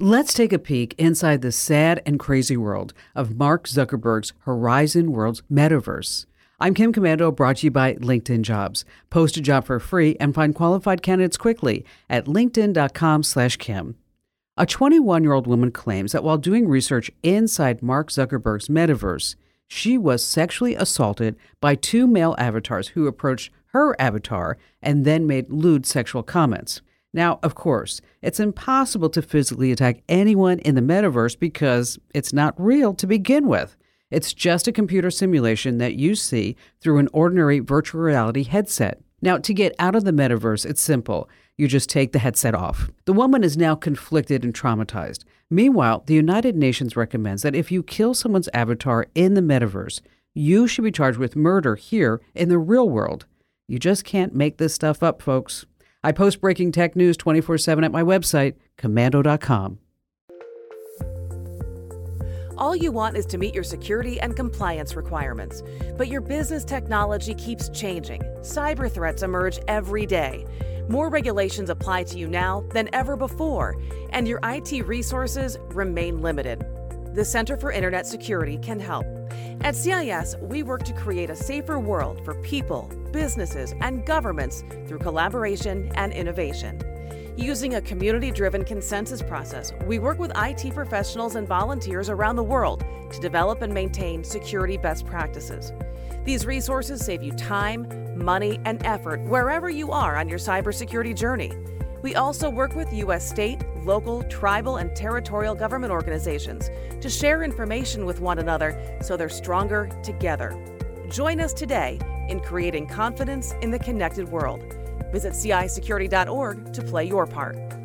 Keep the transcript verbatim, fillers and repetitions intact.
Let's take a peek inside the sad and crazy world of Mark Zuckerberg's Horizon World's metaverse. I'm Kim Komando, brought to you by LinkedIn Jobs. Post a job for free and find qualified candidates quickly at linkedin.com slash Kim. A twenty-one-year-old woman claims that while doing research inside Mark Zuckerberg's metaverse, she was sexually assaulted by two male avatars who approached her avatar and then made lewd sexual comments. Now, of course, it's impossible to physically attack anyone in the metaverse because it's not real to begin with. It's just a computer simulation that you see through an ordinary virtual reality headset. Now, to get out of the metaverse, it's simple. You just take the headset off. The woman is now conflicted and traumatized. Meanwhile, the United Nations recommends that if you kill someone's avatar in the metaverse, you should be charged with murder here in the real world. You just can't make this stuff up, folks. I post breaking tech news twenty-four seven at my website, komando dot com. All you want is to meet your security and compliance requirements. But your business technology keeps changing. Cyber threats emerge every day. More regulations apply to you now than ever before, and your I T resources remain limited. The Center for Internet Security can help. At C I S, we work to create a safer world for people, businesses, and governments through collaboration and innovation. Using a community-driven consensus process, we work with I T professionals and volunteers around the world to develop and maintain security best practices. These resources save you time, money, and effort wherever you are on your cybersecurity journey. We also work with U S state, local, tribal, and territorial government organizations to share information with one another so they're stronger together. Join us today in creating confidence in the connected world. Visit C I security dot org to play your part.